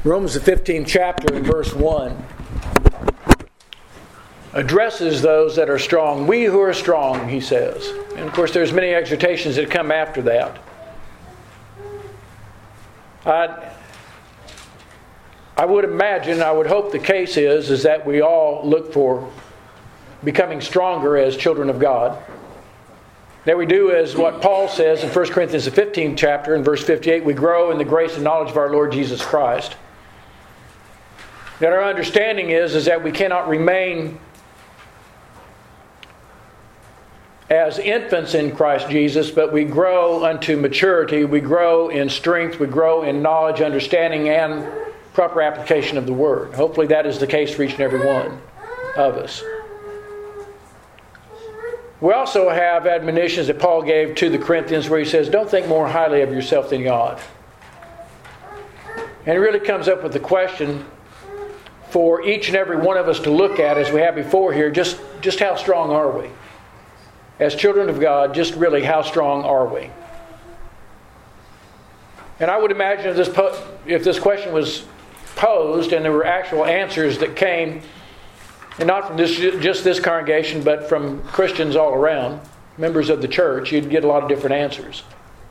Romans the 15th chapter in verse 1 addresses those that are strong. We who are strong, he says. And of course there's many exhortations that come after that. I would imagine, I would hope the case is that we all look for becoming stronger as children of God. That we do as what Paul says in 1 Corinthians the 15th chapter in verse 58, we grow in the grace and knowledge of our Lord Jesus Christ. That our understanding is that we cannot remain as infants in Christ Jesus, but we grow unto maturity, we grow in strength, we grow in knowledge, understanding, and proper application of the Word. Hopefully that is the case for each and every one of us. We also have admonitions that Paul gave to the Corinthians where he says, don't think more highly of yourself than you ought. And it really comes up with the question for each and every one of us to look at, as we have before here, just how strong are we? As children of God, just really how strong are we? And I would imagine if this question was posed and there were actual answers that came, and not from just this congregation, but from Christians all around, members of the church, you'd get a lot of different answers.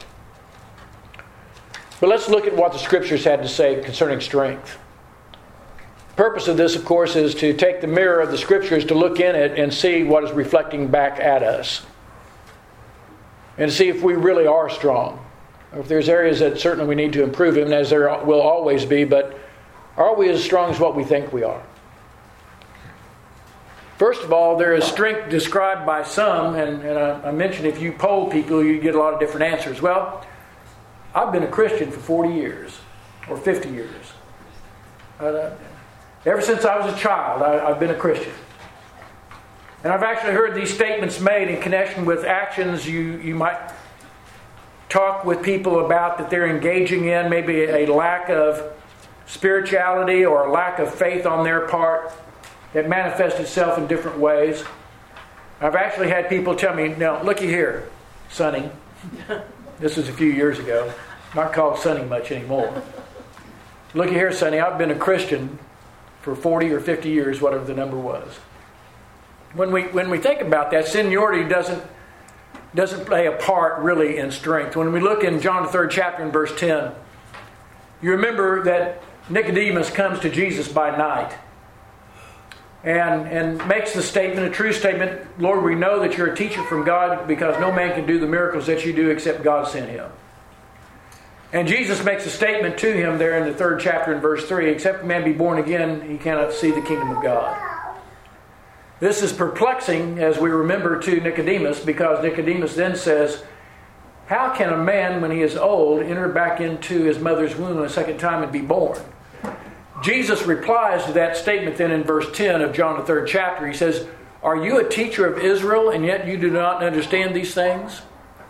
But let's look at what the Scriptures had to say concerning strength. The purpose of this, of course, is to take the mirror of the Scriptures to look in it and see what is reflecting back at us. And to see if we really are strong. Or if there's areas that certainly we need to improve in, as there will always be, but are we as strong as what we think we are? First of all, there is strength described by some, and I mentioned if you poll people, you get a lot of different answers. Well, I've been a Christian for 40 years, or 50 years. Ever since I was a child, I've been a Christian. And I've actually heard these statements made in connection with actions you might talk with people about that they're engaging in, maybe a lack of spirituality or a lack of faith on their part that manifests itself in different ways. I've actually had people tell me, now, looky here, Sonny. This was a few years ago. Not called Sonny much anymore. Looky here, Sonny, I've been a Christian for 40 or 50 years, whatever the number was. When we think about that, seniority doesn't play a part really in strength. When we look in John the 3rd chapter in verse 10, you remember that Nicodemus comes to Jesus by night and makes the statement, a true statement, Lord, we know that you're a teacher from God because no man can do the miracles that you do except God sent him. And Jesus makes a statement to him there in the 3rd chapter in verse 3, except a man be born again, he cannot see the kingdom of God. This is perplexing, as we remember, to Nicodemus, because Nicodemus then says, how can a man, when he is old, enter back into his mother's womb a second time and be born? Jesus replies to that statement then in verse 10 of John the 3rd chapter. He says, are you a teacher of Israel, and yet you do not understand these things?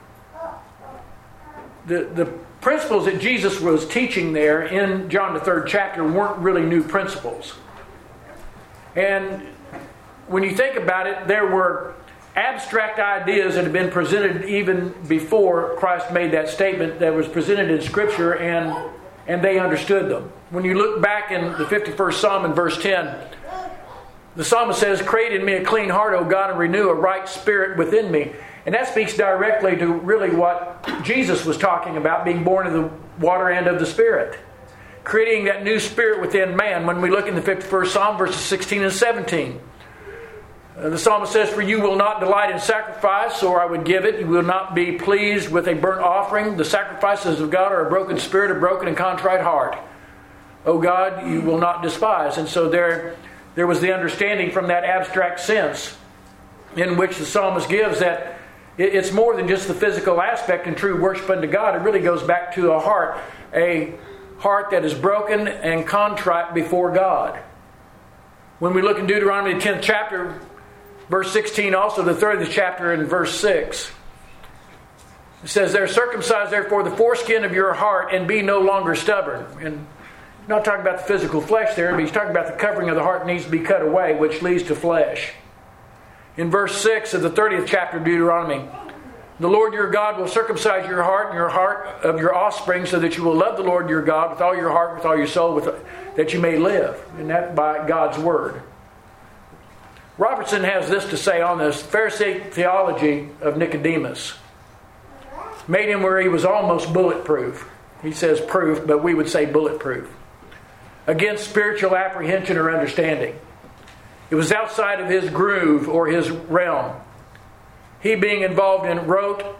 The principles that Jesus was teaching there in John the 3rd chapter weren't really new principles. And when you think about it, there were abstract ideas that had been presented even before Christ made that statement that was presented in Scripture, and they understood them. When you look back in the 51st Psalm in verse 10, the psalmist says, create in me a clean heart, O God, and renew a right spirit within me. And that speaks directly to really what Jesus was talking about, being born of the water and of the Spirit. Creating that new spirit within man. When we look in the 51st Psalm, verses 16 and 17. The psalmist says, for you will not delight in sacrifice, or I would give it. You will not be pleased with a burnt offering. The sacrifices of God are a broken spirit, a broken and contrite heart. O God, you will not despise. And so there was the understanding from that abstract sense in which the psalmist gives that it's more than just the physical aspect and true worship unto God. It really goes back to a heart that is broken and contrite before God. When we look in Deuteronomy the 10th chapter, verse 16, also the 30th chapter in verse 6, it says, there circumcise therefore the foreskin of your heart and be no longer stubborn. And he's not talking about the physical flesh there, but he's talking about the covering of the heart needs to be cut away, which leads to flesh. In verse 6 of the 30th chapter of Deuteronomy, The Lord your God will circumcise your heart and your heart of your offspring, so that you will love the Lord your God with all your heart, with all your soul, that you may live. And that by God's word. Robertson has this to say on this. Pharisaic theology of Nicodemus made him where he was almost bulletproof. He says proof, but we would say bulletproof. Against spiritual apprehension or understanding. It was outside of his groove or his realm. He being involved in rut,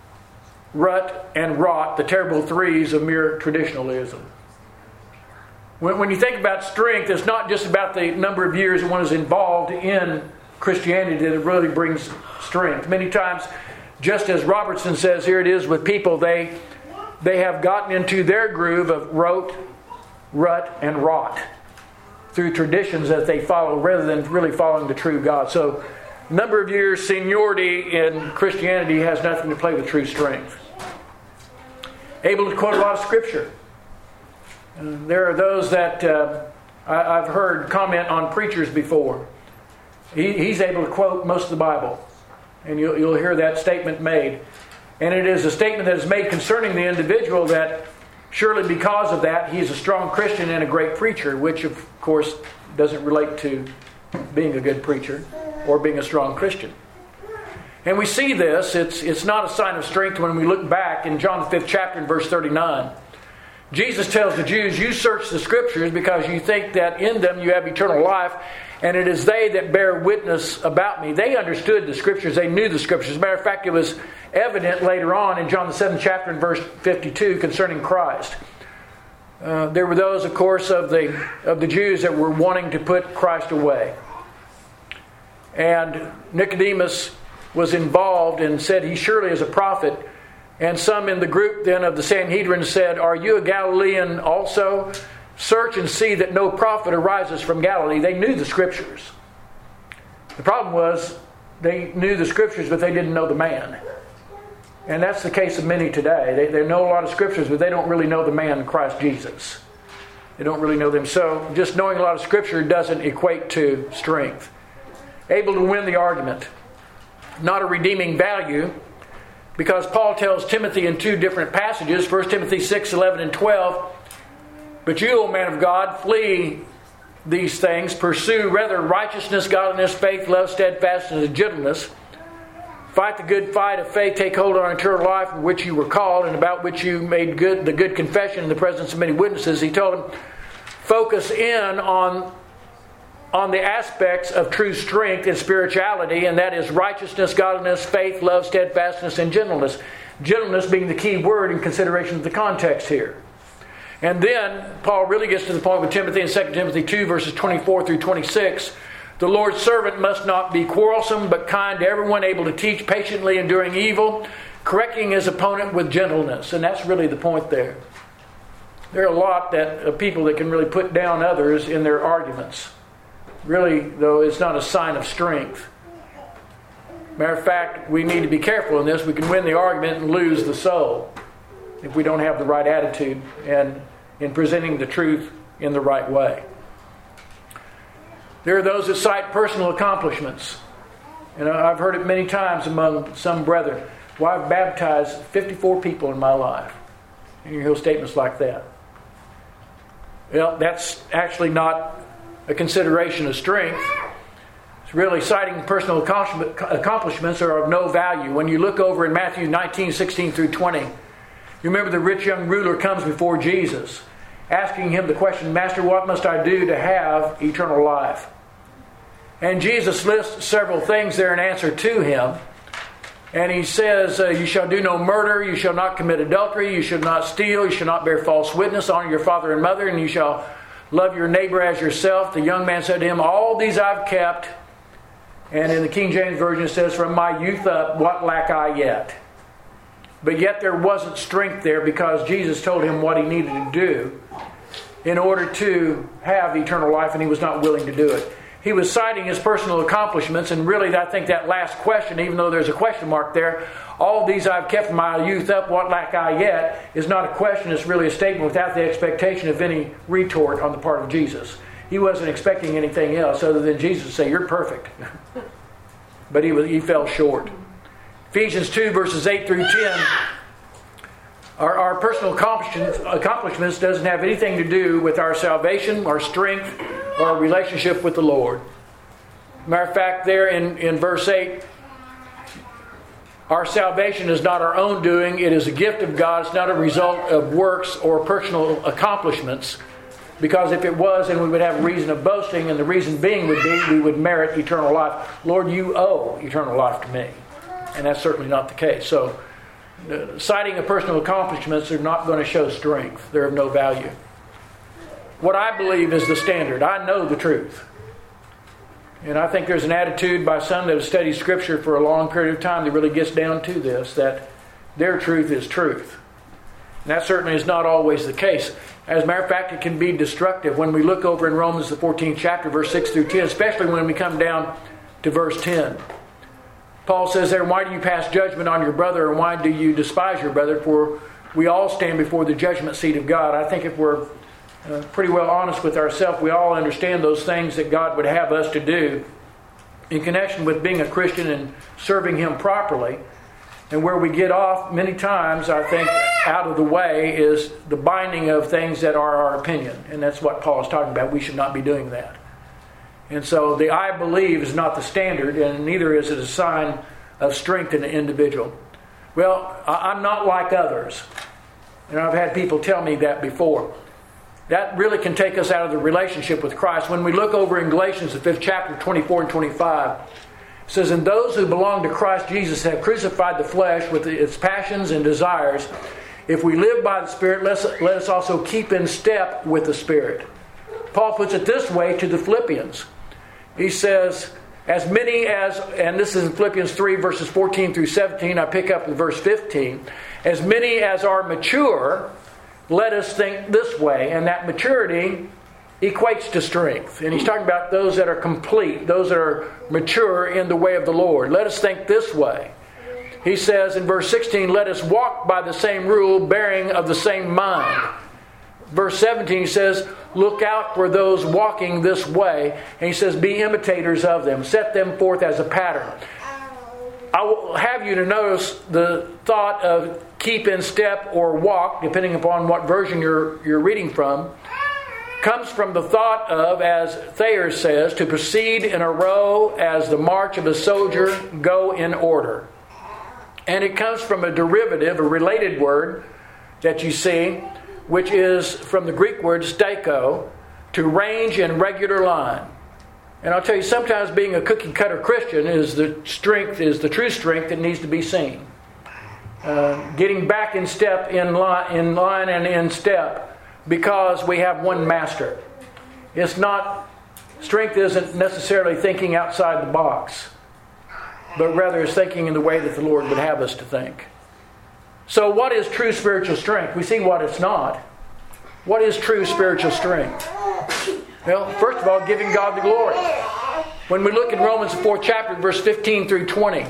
and rot, the terrible threes of mere traditionalism. When you think about strength, it's not just about the number of years one is involved in Christianity that it really brings strength. Many times, just as Robertson says, here it is with people, they have gotten into their groove of rut, and rot through traditions that they follow rather than really following the true God. So, number of years, seniority in Christianity has nothing to play with true strength. Able to quote a lot of Scripture. There are those that I've heard comment on preachers before. He's able to quote most of the Bible. And you'll hear that statement made. And it is a statement that is made concerning the individual that surely because of that, he's a strong Christian and a great preacher, which of course doesn't relate to being a good preacher or being a strong Christian. And we see this, it's not a sign of strength when we look back in John the 5th chapter and verse 39. Jesus tells the Jews, you search the Scriptures because you think that in them you have eternal life, and it is they that bear witness about me. They understood the Scriptures. They knew the Scriptures. As a matter of fact, it was evident later on in John the 7th chapter and verse 52 concerning Christ. There were those, of course, of the Jews that were wanting to put Christ away. And Nicodemus was involved and said he surely is a prophet. And some in the group then of the Sanhedrin said, are you a Galilean also? Search and see that no prophet arises from Galilee. They knew the Scriptures. The problem was they knew the Scriptures, but they didn't know the man. And that's the case of many today. They know a lot of Scriptures, but they don't really know the man, Christ Jesus. They don't really know them. So just knowing a lot of Scripture doesn't equate to strength. Able to win the argument. Not a redeeming value. Because Paul tells Timothy in two different passages, 1 Timothy 6, 11 and 12, but you, O man of God, flee these things, pursue rather righteousness, godliness, faith, love, steadfastness, and gentleness. Fight the good fight of faith, take hold on eternal life, in which you were called, and about which you made good the good confession in the presence of many witnesses. He told him, focus in on the aspects of true strength and spirituality, and that is righteousness, godliness, faith, love, steadfastness, and gentleness. Gentleness being the key word in consideration of the context here. And then Paul really gets to the point with Timothy in 2 Timothy 2 verses 24 through 26. The Lord's servant must not be quarrelsome, but kind to everyone, able to teach, patiently enduring evil, correcting his opponent with gentleness. And that's really the point there. There are a lot of people that can really put down others in their arguments. Really, though, it's not a sign of strength. Matter of fact, we need to be careful in this. We can win the argument and lose the soul if we don't have the right attitude and in presenting the truth in the right way. There are those that cite personal accomplishments. And I've heard it many times among some brethren. Well, I've baptized 54 people in my life. And you hear statements like that. Well, that's actually not a consideration of strength. It's really citing personal accomplishments are of no value. When you look over in Matthew 19, 16 through 20, you remember the rich young ruler comes before Jesus, asking him the question, Master, what must I do to have eternal life? And Jesus lists several things there in answer to him. And he says, you shall do no murder, you shall not commit adultery, you shall not steal, you shall not bear false witness, honor your father and mother, and you shall love your neighbor as yourself. The young man said to him, all these I've kept. And in the King James Version it says, from my youth up, what lack I yet? But yet there wasn't strength there because Jesus told him what he needed to do in order to have eternal life, and he was not willing to do it. He was citing his personal accomplishments, and really I think that last question, even though there's a question mark there, all these I've kept from my youth up, what lack I yet, is not a question, it's really a statement without the expectation of any retort on the part of Jesus. He wasn't expecting anything else other than Jesus to say, you're perfect. But he fell short. Ephesians 2 verses 8 through 10, our personal accomplishments doesn't have anything to do with our salvation, our strength, or our relationship with the Lord. Matter of fact, there in verse 8, our salvation is not our own doing. It is a gift of God. It's not a result of works or personal accomplishments. Because if it was, then we would have a reason of boasting, and the reason being would be we would merit eternal life. Lord, you owe eternal life to me. And that's certainly not the case. So, citing of personal accomplishments are not going to show strength. They're of no value. What I believe is the standard. I know the truth. And I think there's an attitude by some that have studied Scripture for a long period of time that really gets down to this, that their truth is truth. And that certainly is not always the case. As a matter of fact, it can be destructive when we look over in Romans the 14th chapter, verse 6 through 10, especially when we come down to verse 10. Paul says there, why do you pass judgment on your brother, and why do you despise your brother? For we all stand before the judgment seat of God. I think if we're pretty well honest with ourselves, we all understand those things that God would have us to do in connection with being a Christian and serving Him properly. And where we get off many times, I think, out of the way is the binding of things that are our opinion. And that's what Paul is talking about. We should not be doing that. And so the I believe is not the standard, and neither is it a sign of strength in an individual. Well, I'm not like others. And I've had people tell me that before. That really can take us out of the relationship with Christ. When we look over in Galatians, the 5th chapter, 24 and 25, it says, and those who belong to Christ Jesus have crucified the flesh with its passions and desires. If we live by the Spirit, let us also keep in step with the Spirit. Paul puts it this way to the Philippians. He says, as many as, and this is in Philippians 3 verses 14 through 17, I pick up in verse 15, as many as are mature, let us think this way. And that maturity equates to strength. And he's talking about those that are complete, those that are mature in the way of the Lord. Let us think this way. He says in verse 16, let us walk by the same rule, bearing of the same mind. Verse 17 says, look out for those walking this way. And he says, be imitators of them. Set them forth as a pattern. I will have you to notice the thought of keep in step or walk, depending upon what version you're reading from, comes from the thought of, as Thayer says, to proceed in a row as the march of a soldier, go in order. And it comes from a derivative, a related word that you see, which is from the Greek word stako, to range in regular line. And I'll tell you, sometimes being a cookie cutter Christian is the true strength that needs to be seen. Getting back in step, in line and in step, because we have one master. Strength isn't necessarily thinking outside the box, but rather is thinking in the way that the Lord would have us to think. So what is true spiritual strength? We see what it's not. What is true spiritual strength? Well, first of all, giving God the glory. When we look in Romans 4th chapter, verse 15 through 20,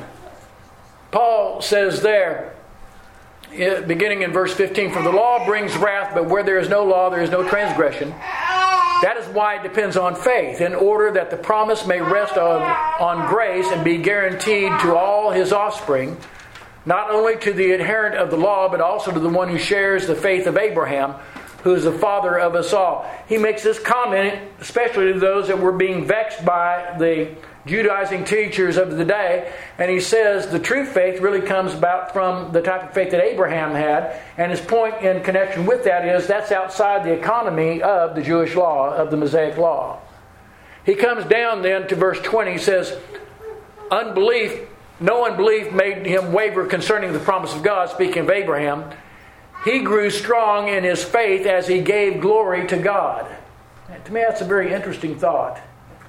Paul says there, beginning in verse 15, for the law brings wrath, but where there is no law, there is no transgression. That is why it depends on faith, in order that the promise may rest on grace and be guaranteed to all his offspring, not only to the adherent of the law, but also to the one who shares the faith of Abraham, who is the father of us all. He makes this comment, especially to those that were being vexed by the Judaizing teachers of the day. And he says the true faith really comes about from the type of faith that Abraham had. And his point in connection with that is that's outside the economy of the Jewish law, of the Mosaic law. He comes down then to verse 20. He says, no unbelief made him waver concerning the promise of God, speaking of Abraham. He grew strong in his faith as he gave glory to God. And to me, that's a very interesting thought.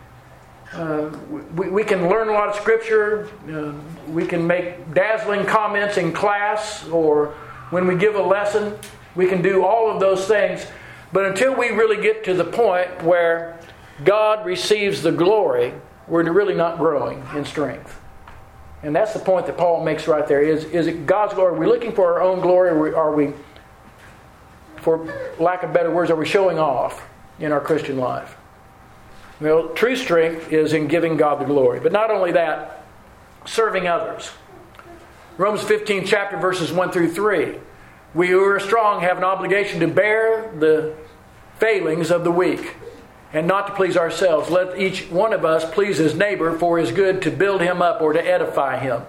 We can learn a lot of Scripture. We can make dazzling comments in class, or when we give a lesson. We can do all of those things. But until we really get to the point where God receives the glory, we're really not growing in strength. And that's the point that Paul makes right there. Is it God's glory? Are we looking for our own glory, or are we, for lack of better words, are we showing off in our Christian life? Well, true strength is in giving God the glory. But not only that, serving others. Romans 15 chapter verses 1 through 3. We who are strong have an obligation to bear the failings of the weak and not to please ourselves. Let each one of us please his neighbor for his good, to build him up or to edify him.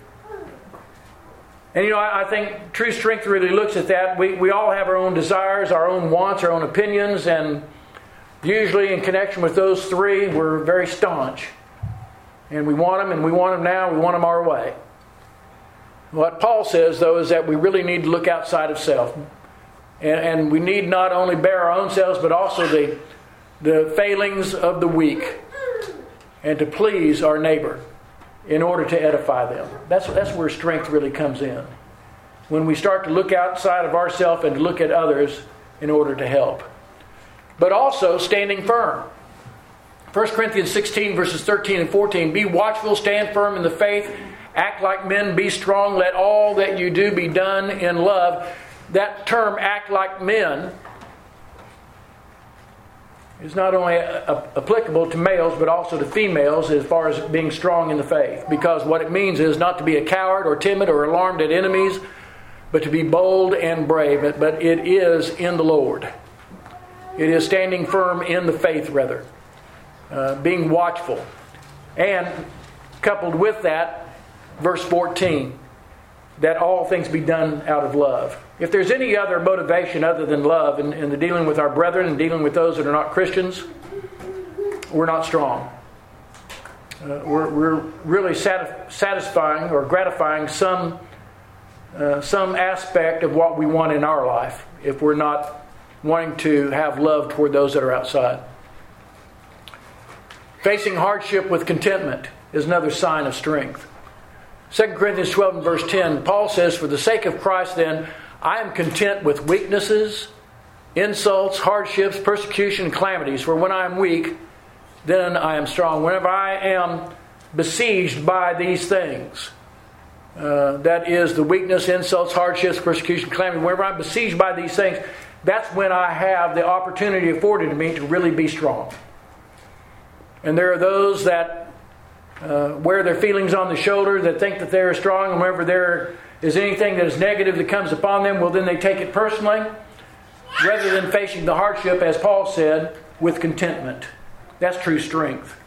And I think true strength really looks at that. We all have our own desires, our own wants, our own opinions, and usually in connection with those three, we're very staunch. And we want them, and we want them now, we want them our way. What Paul says, though, is that we really need to look outside of self. And we need not only bear our own selves, but also the failings of the weak, and to please our neighbor in order to edify them. That's where strength really comes in. When we start to look outside of ourselves and to look at others in order to help. But also standing firm. 1 Corinthians 16 verses 13 and 14. Be watchful, stand firm in the faith, act like men, be strong, let all that you do be done in love. That term, act like men, is not only applicable to males but also to females as far as being strong in the faith. Because what it means is not to be a coward or timid or alarmed at enemies, but to be bold and brave. But it is in the Lord. It is standing firm in the faith, rather. Being watchful. And coupled with that, verse 14, that all things be done out of love. If there's any other motivation other than love in the dealing with our brethren and dealing with those that are not Christians, we're not strong. We're really satisfying or gratifying some aspect of what we want in our life if we're not wanting to have love toward those that are outside. Facing hardship with contentment is another sign of strength. 2 Corinthians 12 and verse 10, Paul says, for the sake of Christ then, I am content with weaknesses, insults, hardships, persecution, and calamities. For when I am weak, then I am strong. Whenever I am besieged by these things, that is the weakness, insults, hardships, persecution, calamity. Whenever I'm besieged by these things, that's when I have the opportunity afforded to me to really be strong. And there are those that wear their feelings on the shoulder, that think that they're strong, and whenever there is anything that is negative that comes upon them, well, then they take it personally, rather than facing the hardship, as Paul said, with contentment. That's true strength.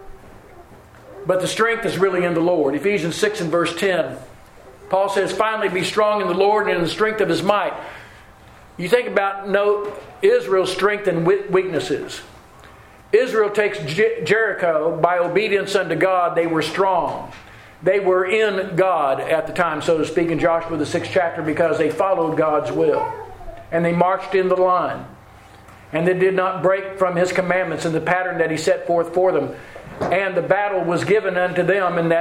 But the strength is really in the Lord. Ephesians 6 and verse 10, Paul says, finally be strong in the Lord and in the strength of His might. You think about Israel's strength and weaknesses. Israel takes Jericho by obedience unto God. They were strong. They were in God at the time, so to speak, in Joshua the 6th chapter, because they followed God's will. And they marched in the line. And they did not break from His commandments and the pattern that He set forth for them. And the battle was given unto them in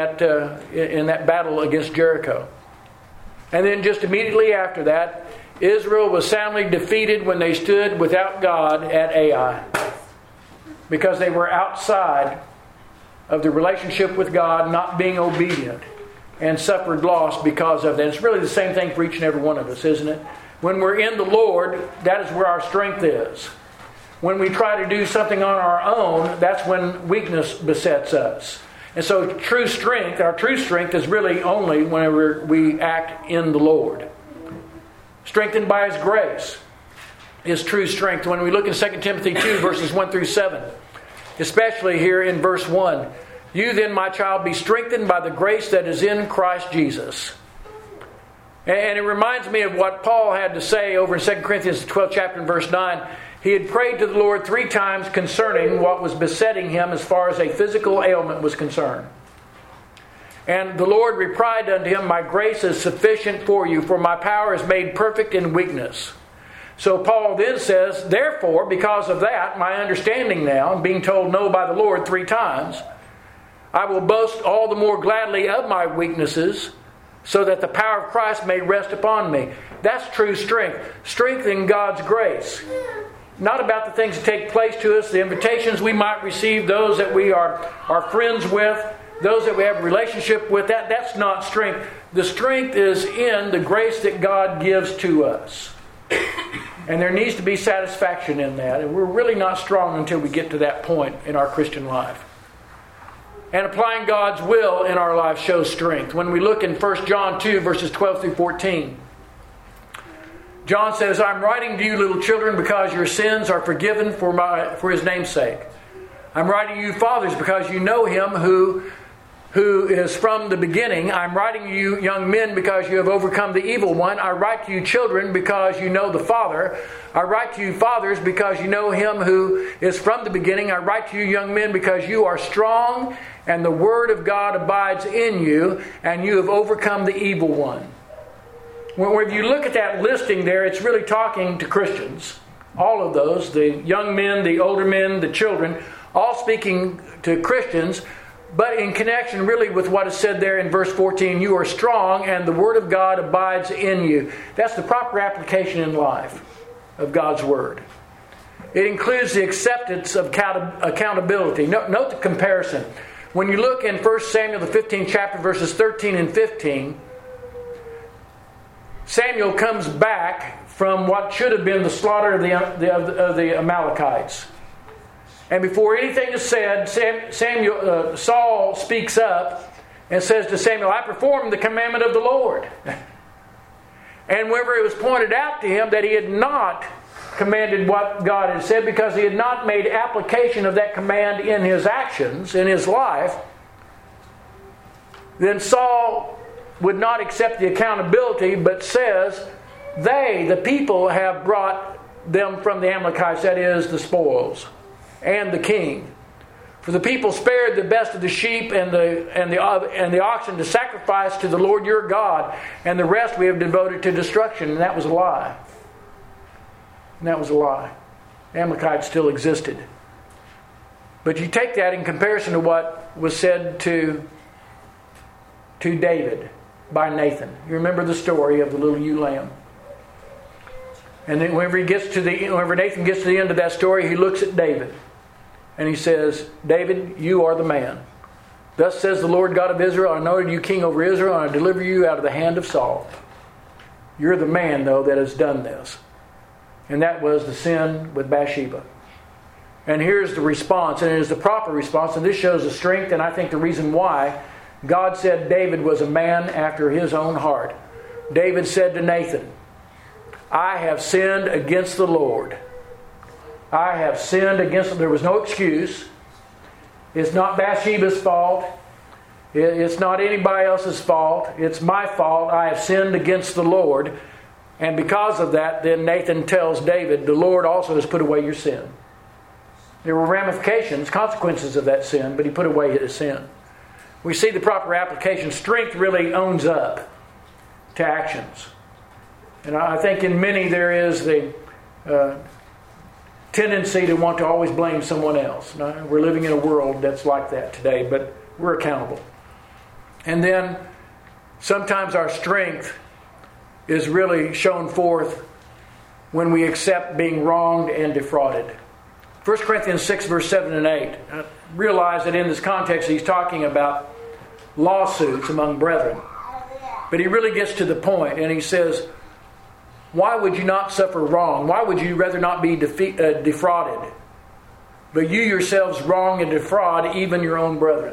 that battle against Jericho. And then just immediately after that, Israel was soundly defeated when they stood without God at Ai. Because they were outside of the relationship with God, not being obedient, and suffered loss because of that. It's really the same thing for each and every one of us, isn't it? When we're in the Lord, that is where our strength is. When we try to do something on our own, that's when weakness besets us. And so our true strength is really only whenever we act in the Lord. Strengthened by His grace is true strength. When we look in 2 Timothy 2 verses 1 through 7, especially here in verse 1, you then, my child, be strengthened by the grace that is in Christ Jesus. And it reminds me of what Paul had to say over in 2 Corinthians 12 chapter and verse 9. He had prayed to the Lord 3 times concerning what was besetting him as far as a physical ailment was concerned. And the Lord replied unto him, my grace is sufficient for you, for my power is made perfect in weakness. So Paul then says, therefore, because of that, my understanding now, and being told no by the Lord 3 times, I will boast all the more gladly of my weaknesses, so that the power of Christ may rest upon me. That's true strength. Strength in God's grace. Not about the things that take place to us, the invitations we might receive, those that we are friends with, those that we have a relationship with. That's not strength. The strength is in the grace that God gives to us. And there needs to be satisfaction in that. And we're really not strong until we get to that point in our Christian life. and applying God's will in our life shows strength. When we look in 1 John 2, verses 12 through 14, John says, I'm writing to you, little children, because your sins are forgiven for His name's sake. I'm writing to you, fathers, because you know Him who is from the beginning. I'm writing to you, young men, because you have overcome the evil one. I write to you, children, because you know the Father. I write to you, fathers, because you know Him who is from the beginning. I write to you, young men, because you are strong, and the Word of God abides in you, and you have overcome the evil one. When you look at that listing there, it's really talking to Christians. All of those, the young men, the older men, the children, all speaking to Christians, but in connection really with what is said there in verse 14, you are strong and the Word of God abides in you. That's the proper application in life of God's Word. It includes the acceptance of accountability. Note the comparison. When you look in 1 Samuel, the 15th chapter, verses 13 and 15, Samuel comes back from what should have been the slaughter of the Amalekites. And before anything is said, Saul speaks up and says to Samuel, I performed the commandment of the Lord. And whenever it was pointed out to him that he had not commanded what God had said, because he had not made application of that command in his actions, in his life, then Saul would not accept the accountability, but says, the people, have brought them from the Amalekites, that is, the spoils, and the king. For the people spared the best of the sheep and the oxen to sacrifice to the Lord your God, and the rest we have devoted to destruction. And that was a lie. The Amalekites still existed. But you take that in comparison to what was said to David by Nathan. You remember the story of the little ewe lamb. And then whenever Nathan gets to the end of that story, he looks at David. And he says, David, you are the man. Thus says the Lord God of Israel, I anointed you king over Israel, and I deliver you out of the hand of Saul. You're the man, though, that has done this. And that was the sin with Bathsheba. And here's the response, and it is the proper response, and this shows the strength, and I think the reason why God said David was a man after His own heart. David said to Nathan, I have sinned against the Lord. I have sinned against him. There was no excuse. It's not Bathsheba's fault. It's not anybody else's fault. It's my fault. I have sinned against the Lord. And because of that, then Nathan tells David, the Lord also has put away your sin. There were ramifications, consequences of that sin, but He put away his sin. We see the proper application. Strength really owns up to actions. And I think in many there is the tendency to want to always blame someone else. Now, we're living in a world that's like that today, but we're accountable. And then sometimes our strength is really shown forth when we accept being wronged and defrauded. 1 Corinthians 6, verse 7 and 8. Realize that in this context he's talking about lawsuits among brethren. But he really gets to the point, and he says, why would you not suffer wrong? Why would you rather not be defrauded? But you yourselves wrong and defraud even your own brethren.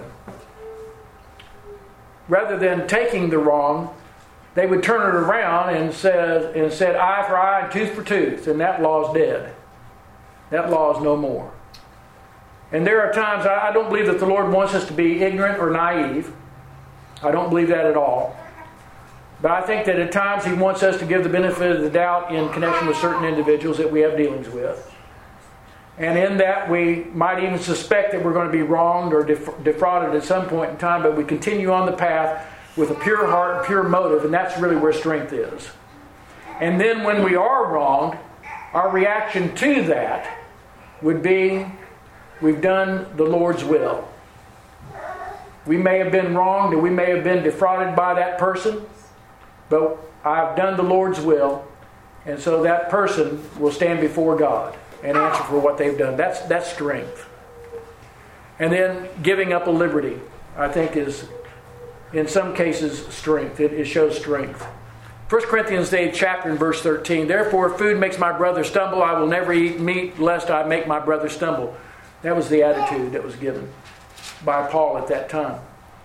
Rather than taking the wrong, they would turn it around and said eye for eye and tooth for tooth, and that law is dead. That law is no more. And there are times, I don't believe that the Lord wants us to be ignorant or naive. I don't believe that at all. But I think that at times He wants us to give the benefit of the doubt in connection with certain individuals that we have dealings with. And in that we might even suspect that we're going to be wronged or defrauded at some point in time, but we continue on the path with a pure heart and pure motive, and that's really where strength is. And then when we are wronged, our reaction to that would be, we've done the Lord's will. We may have been wronged and we may have been defrauded by that person, but I've done the Lord's will, and so that person will stand before God and answer for what they've done. That's strength. And then giving up a liberty, I think, is in some cases strength. It shows strength. 1 Corinthians 8 chapter and verse 13. Therefore, if food makes my brother stumble, I will never eat meat lest I make my brother stumble. That was the attitude that was given. by Paul at that time.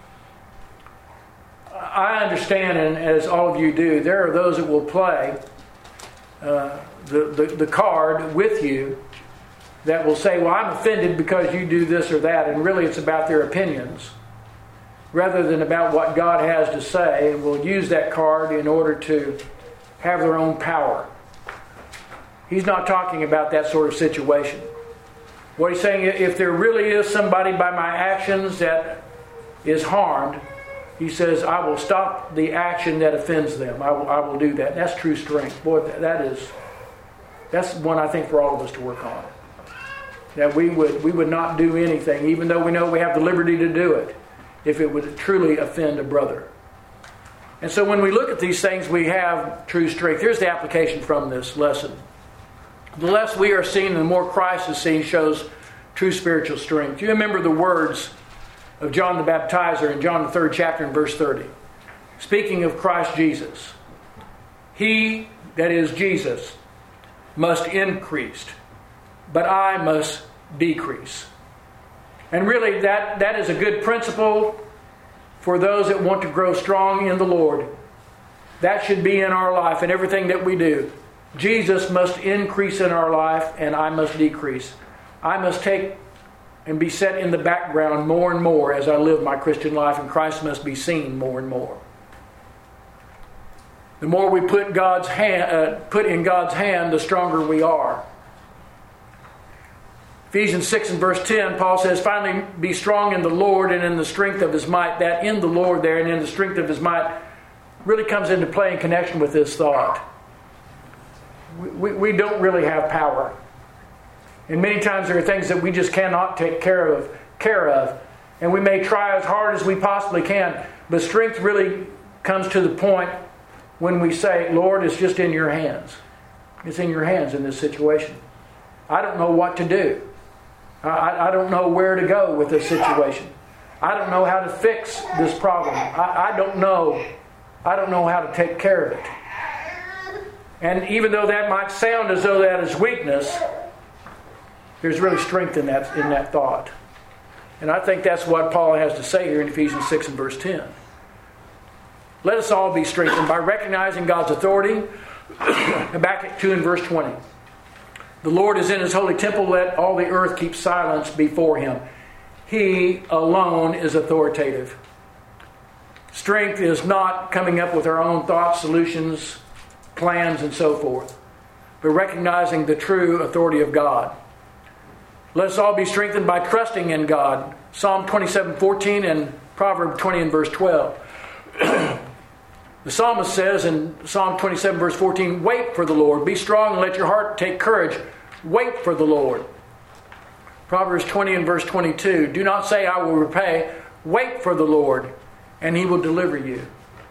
I understand, and as all of you do, there are those that will play the card with you that will say, well, I'm offended because you do this or that, and really it's about their opinions rather than about what God has to say, and will use that card in order to have their own power. He's not talking about that sort of situation. What he's saying, if there really is somebody by my actions that is harmed, he says, I will stop the action that offends them. I will do that. That's true strength. Boy, that's one I think for all of us to work on. That we would not do anything, even though we know we have the liberty to do it, if it would truly offend a brother. And so when we look at these things, we have true strength. Here's the application from this lesson. The less we are seen, the more Christ is seen, shows true spiritual strength. You remember the words of John the Baptizer in John the 3rd chapter and verse 30. Speaking of Christ Jesus. He, that is Jesus, must increase, but I must decrease. And really that is a good principle for those that want to grow strong in the Lord. That should be in our life and everything that we do. Jesus must increase in our life and I must decrease. I must take and be set in the background more and more as I live my Christian life, and Christ must be seen more and more. The more we put in God's hand, the stronger we are. Ephesians 6 and verse 10, Paul says, finally be strong in the Lord and in the strength of His might. That in the Lord there and in the strength of His might really comes into play in connection with this thought. We don't really have power. And many times there are things that we just cannot take care of. And we may try as hard as we possibly can. But strength really comes to the point when we say, Lord, it's just in your hands. It's in your hands in this situation. I don't know what to do. I don't know where to go with this situation. I don't know how to fix this problem. I don't know how to take care of it. And even though that might sound as though that is weakness, there's really strength in that thought. And I think that's what Paul has to say here in Ephesians 6 and verse 10. Let us all be strengthened by recognizing God's authority. And back at 2 and verse 20. The Lord is in His holy temple. Let all the earth keep silence before Him. He alone is authoritative. Strength is not coming up with our own thoughts, solutions, plans, and so forth, but recognizing the true authority of God. Let us all be strengthened by trusting in God. Psalm 27:14 and Proverbs 20 and verse 12. The psalmist says in Psalm 27 verse 14, wait for the Lord. Be strong and let your heart take courage. Wait for the Lord. Proverbs 20 and verse 22. Do not say, I will repay. Wait for the Lord, and He will deliver you.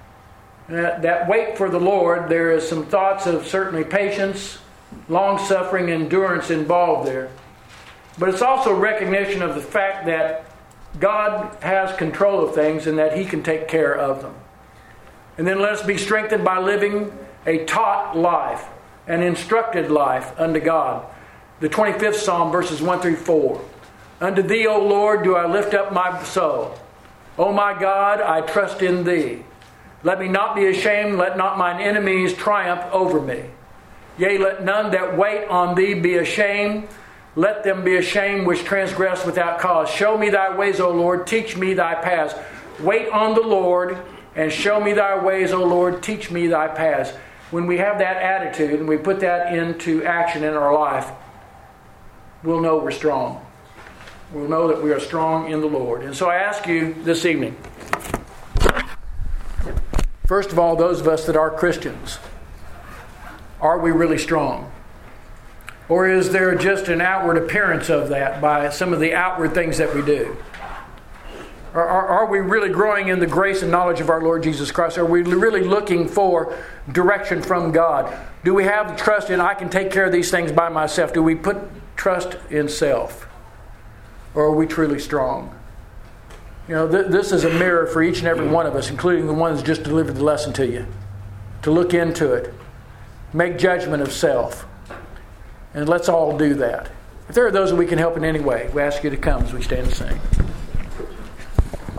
That wait for the Lord, there is some thoughts of certainly patience, long-suffering, endurance involved there. But it's also recognition of the fact that God has control of things and that He can take care of them. And then let us be strengthened by living a taught life, an instructed life unto God. The 25th Psalm, verses 1 through 4. Unto Thee, O Lord, do I lift up my soul. O my God, I trust in Thee. Let me not be ashamed, let not mine enemies triumph over me. Yea, let none that wait on Thee be ashamed. Let them be ashamed which transgress without cause. Show me Thy ways, O Lord, teach me Thy paths. Wait on the Lord, and show me Thy ways, O Lord, teach me Thy paths. When we have that attitude and we put that into action in our life, we'll know we're strong. We'll know that we are strong in the Lord. And so I ask you this evening, first of all, those of us that are Christians, are we really strong? Or is there just an outward appearance of that by some of the outward things that we do? Are we really growing in the grace and knowledge of our Lord Jesus Christ? Are we really looking for direction from God? Do we have the trust in, I can take care of these things by myself? Do we put trust in self? Or are we truly strong? You know, this is a mirror for each and every one of us, including the ones just delivered the lesson to you. To look into it. Make judgment of self. And let's all do that. If there are those that we can help in any way, we ask you to come as we stand and sing.